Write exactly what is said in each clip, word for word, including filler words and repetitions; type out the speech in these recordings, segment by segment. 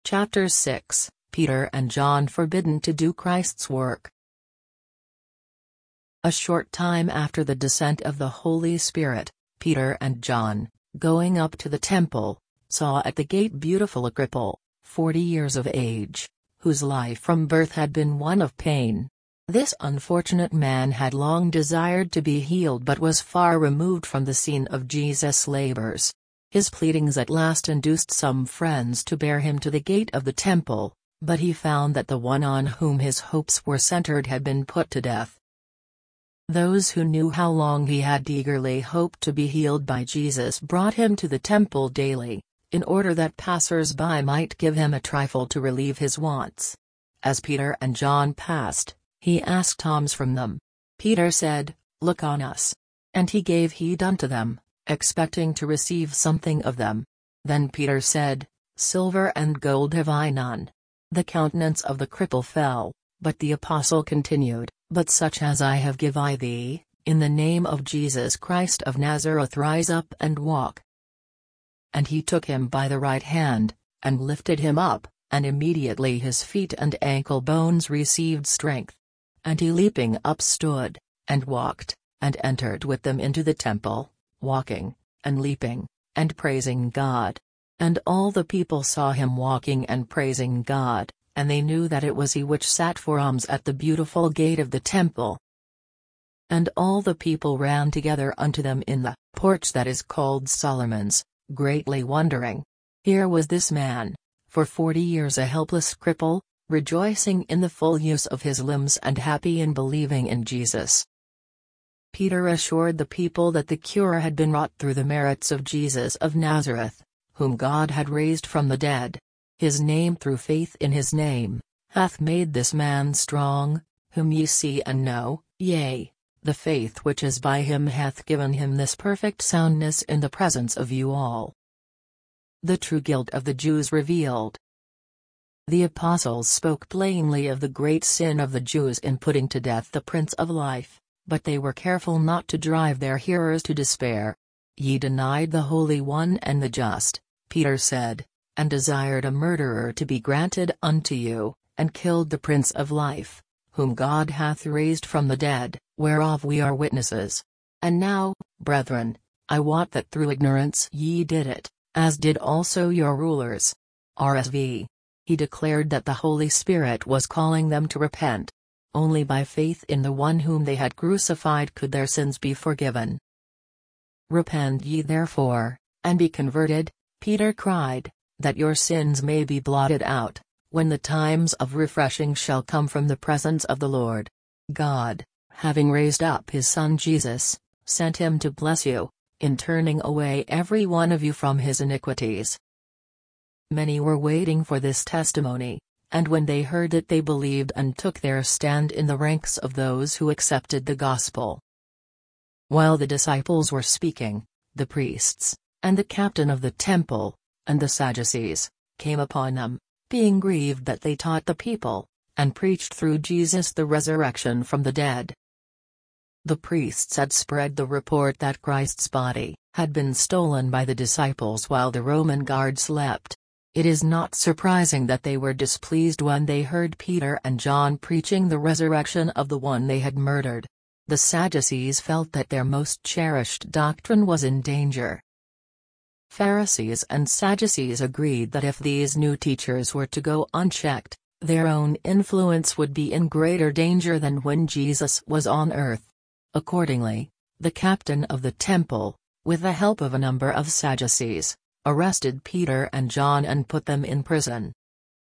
Chapter six, Peter and John forbidden to do Christ's work. A short time after the descent of the Holy Spirit, Peter and John, going up to the temple, saw at the gate beautiful a cripple, forty years of age, whose life from birth had been one of pain. This unfortunate man had long desired to be healed but was far removed from the scene of Jesus' labors. His pleadings at last induced some friends to bear him to the gate of the temple, but he found that the one on whom his hopes were centered had been put to death. Those who knew how long he had eagerly hoped to be healed by Jesus brought him to the temple daily, in order that passers-by might give him a trifle to relieve his wants. As Peter and John passed, he asked alms from them. Peter said, "Look on us." And he gave heed unto them, expecting to receive something of them. Then Peter said, "Silver and gold have I none." The countenance of the cripple fell, but the apostle continued, "But such as I have give I thee, in the name of Jesus Christ of Nazareth rise up and walk." And he took him by the right hand, and lifted him up, and immediately his feet and ankle bones received strength. And he leaping up stood, and walked, and entered with them into the temple, walking, and leaping, and praising God. And all the people saw him walking and praising God, and they knew that it was he which sat for alms at the beautiful gate of the temple. And all the people ran together unto them in the porch that is called Solomon's, greatly wondering. Here was this man, for forty years a helpless cripple, rejoicing in the full use of his limbs and happy in believing in Jesus. Peter assured the people that the cure had been wrought through the merits of Jesus of Nazareth, whom God had raised from the dead. His name through faith in his name, hath made this man strong, whom ye see and know, yea, the faith which is by him hath given him this perfect soundness in the presence of you all. The true guilt of the Jews revealed. The apostles spoke plainly of the great sin of the Jews in putting to death the Prince of Life, but they were careful not to drive their hearers to despair. Ye denied the Holy One and the Just, Peter said, and desired a murderer to be granted unto you, and killed the Prince of Life, whom God hath raised from the dead, whereof we are witnesses. And now, brethren, I wot that through ignorance ye did it, as did also your rulers. R S V. He declared that the Holy Spirit was calling them to repent. Only by faith in the one whom they had crucified could their sins be forgiven. Repent ye therefore, and be converted, Peter cried, that your sins may be blotted out, when the times of refreshing shall come from the presence of the Lord. God, having raised up his Son Jesus, sent him to bless you, in turning away every one of you from his iniquities. Many were waiting for this testimony, and when they heard it they believed and took their stand in the ranks of those who accepted the gospel. While the disciples were speaking, the priests, and the captain of the temple, and the Sadducees, came upon them, being grieved that they taught the people, and preached through Jesus the resurrection from the dead. The priests had spread the report that Christ's body had been stolen by the disciples while the Roman guard slept. It is not surprising that they were displeased when they heard Peter and John preaching the resurrection of the one they had murdered. The Sadducees felt that their most cherished doctrine was in danger. Pharisees and Sadducees agreed that if these new teachers were to go unchecked, their own influence would be in greater danger than when Jesus was on earth. Accordingly, the captain of the temple, with the help of a number of Sadducees, arrested Peter and John and put them in prison.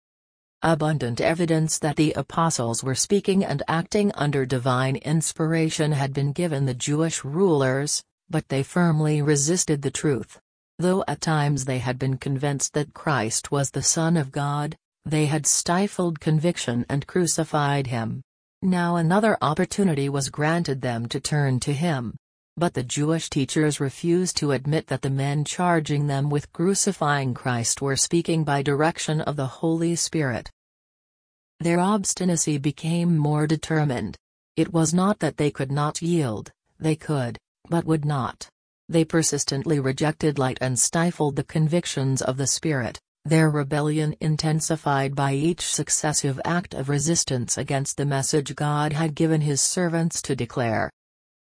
Abundant evidence that the apostles were speaking and acting under divine inspiration had been given the Jewish rulers, but they firmly resisted the truth. Though at times they had been convinced that Christ was the Son of God, they had stifled conviction and crucified him. Now another opportunity was granted them to turn to him. But the Jewish teachers refused to admit that the men charging them with crucifying Christ were speaking by direction of the Holy Spirit. Their obstinacy became more determined. It was not that they could not yield, they could, but would not. They persistently rejected light and stifled the convictions of the Spirit. their rebellion intensified by each successive act of resistance against the message God had given his servants to declare.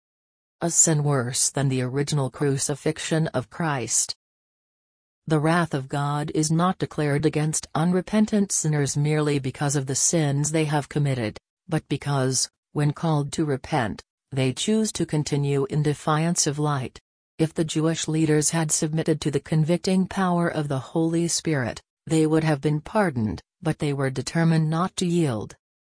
A sin worse than the original crucifixion of Christ. The wrath of God is not declared against unrepentant sinners merely because of the sins they have committed, but because, when called to repent, they choose to continue in defiance of light. If the Jewish leaders had submitted to the convicting power of the Holy Spirit, they would have been pardoned, but they were determined not to yield.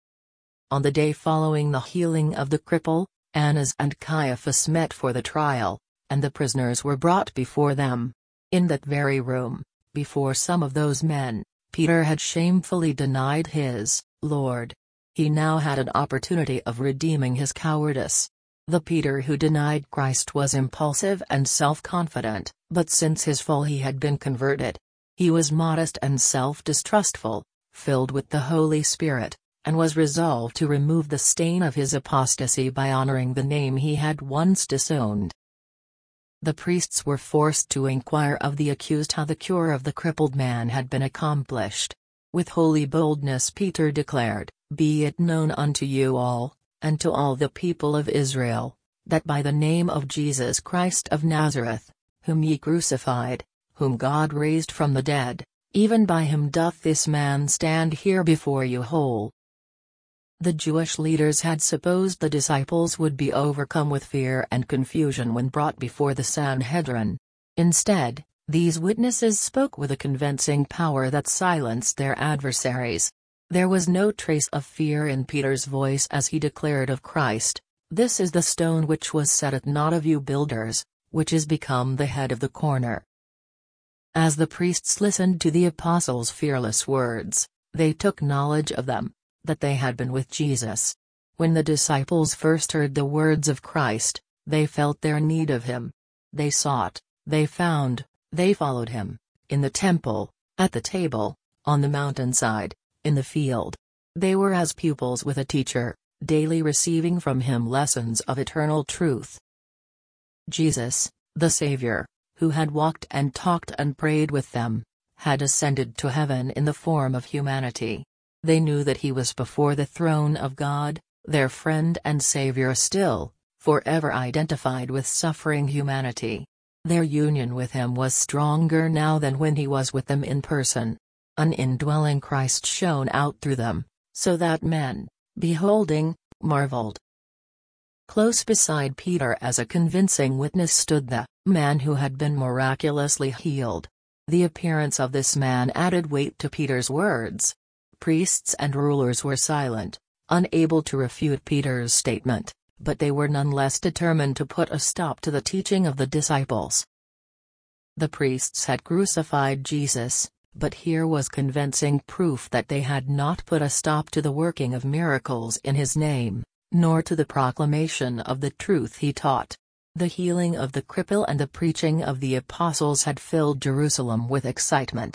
On the day following the healing of the cripple, Annas and Caiaphas met for the trial, and the prisoners were brought before them. In that very room, before some of those men, Peter had shamefully denied his Lord. He now had an opportunity of redeeming his cowardice. The Peter who denied Christ was impulsive and self-confident, but since his fall he had been converted. He was modest and self-distrustful, filled with the Holy Spirit, and was resolved to remove the stain of his apostasy by honoring the name he had once disowned. The priests were forced to inquire of the accused how the cure of the crippled man had been accomplished. With holy boldness Peter declared, "Be it known unto you all, and to all the people of Israel, that by the name of Jesus Christ of Nazareth, whom ye crucified, whom God raised from the dead, even by him doth this man stand here before you whole." The Jewish leaders had supposed the disciples would be overcome with fear and confusion when brought before the Sanhedrin. Instead, these witnesses spoke with a convincing power that silenced their adversaries. There was no trace of fear in Peter's voice as he declared of Christ, "This is the stone which was set at naught of you builders, which is become the head of the corner." As the priests listened to the apostles' fearless words, they took knowledge of them, that they had been with Jesus. When the disciples first heard the words of Christ, they felt their need of him. They sought, they found, they followed him, in the temple, at the table, on the mountainside, in the field. They were as pupils with a teacher, daily receiving from him lessons of eternal truth. Jesus, the Savior, who had walked and talked and prayed with them, had ascended to heaven in the form of humanity. They knew that he was before the throne of God, their friend and Savior still, forever identified with suffering humanity. Their union with him was stronger now than when he was with them in person. An indwelling Christ shone out through them, so that men, beholding, marveled. Close beside Peter as a convincing witness stood the man who had been miraculously healed. The appearance of this man added weight to Peter's words. Priests and rulers were silent, unable to refute Peter's statement, but they were none less determined to put a stop to the teaching of the disciples. The priests had crucified Jesus, but here was convincing proof that they had not put a stop to the working of miracles in his name, nor to the proclamation of the truth he taught. The healing of the cripple and the preaching of the apostles had filled Jerusalem with excitement.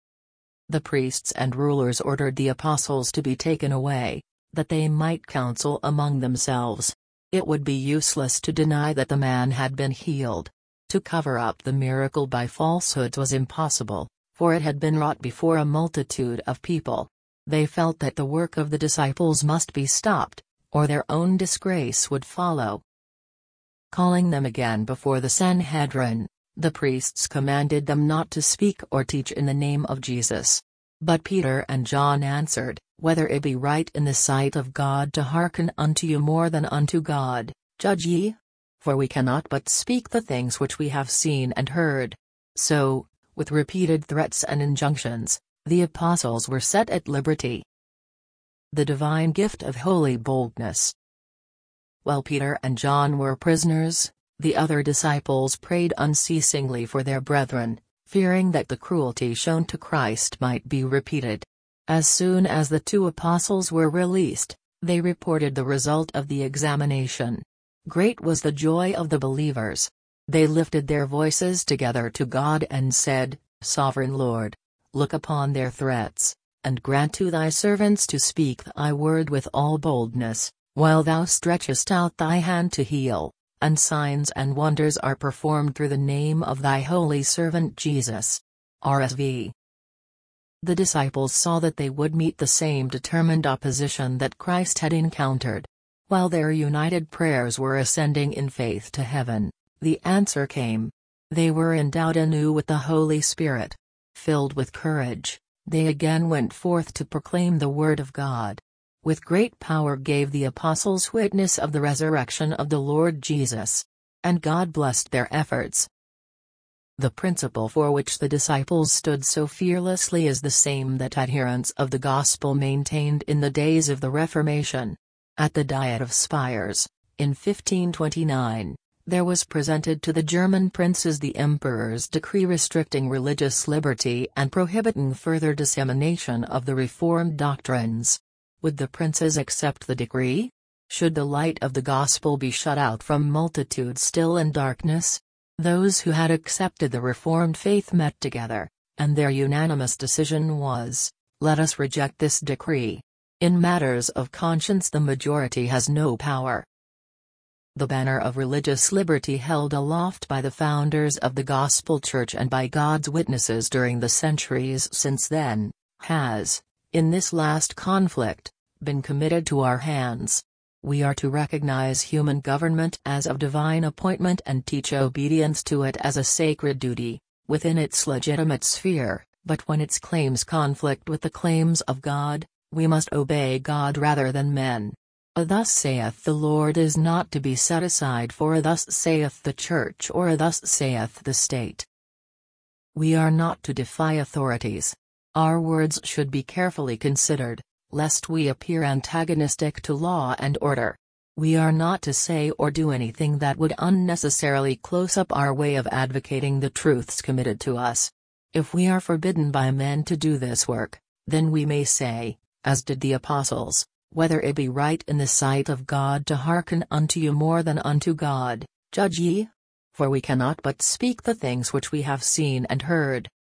The priests and rulers ordered the apostles to be taken away, that they might counsel among themselves. It would be useless to deny that the man had been healed. To cover up the miracle by falsehoods was impossible, for it had been wrought before a multitude of people. They felt that the work of the disciples must be stopped, or their own disgrace would follow. Calling them again before the Sanhedrin, the priests commanded them not to speak or teach in the name of Jesus. But Peter and John answered, "Whether it be right in the sight of God to hearken unto you more than unto God, judge ye? For we cannot but speak the things which we have seen and heard." So, with repeated threats and injunctions, the apostles were set at liberty. The divine gift of holy boldness. While Peter and John were prisoners, the other disciples prayed unceasingly for their brethren, fearing that the cruelty shown to Christ might be repeated. As soon as the two apostles were released, they reported the result of the examination. Great was the joy of the believers. They lifted their voices together to God and said, "Sovereign Lord, look upon their threats, and grant to thy servants to speak thy word with all boldness, while thou stretchest out thy hand to heal, and signs and wonders are performed through the name of thy holy servant Jesus." R S V The disciples saw that they would meet the same determined opposition that Christ had encountered. While their united prayers were ascending in faith to heaven, the answer came. They were endowed anew with the Holy Spirit. Filled with courage, they again went forth to proclaim the Word of God. With great power gave the apostles witness of the resurrection of the Lord Jesus. And God blessed their efforts. The principle for which the disciples stood so fearlessly is the same that adherents of the Gospel maintained in the days of the Reformation. At the Diet of Spires, in fifteen twenty-nine, there was presented to the German princes the emperor's decree restricting religious liberty and prohibiting further dissemination of the Reformed doctrines. Would the princes accept the decree? Should the light of the gospel be shut out from multitudes still in darkness? Those who had accepted the Reformed faith met together, and their unanimous decision was, "Let us reject this decree. In matters of conscience the majority has no power." The banner of religious liberty held aloft by the founders of the Gospel Church and by God's witnesses during the centuries since then, has, in this last conflict, been committed to our hands. We are to recognize human government as of divine appointment and teach obedience to it as a sacred duty, within its legitimate sphere, but when its claims conflict with the claims of God, we must obey God rather than men. A "Thus saith the Lord" is not to be set aside for a "Thus saith the Church" or a "Thus saith the State. We are not to defy authorities. Our words should be carefully considered, lest we appear antagonistic to law and order. We are not to say or do anything that would unnecessarily close up our way of advocating the truths committed to us. If we are forbidden by men to do this work, then we may say, as did the apostles, "Whether it be right in the sight of God to hearken unto you more than unto God, judge ye? For we cannot but speak the things which we have seen and heard."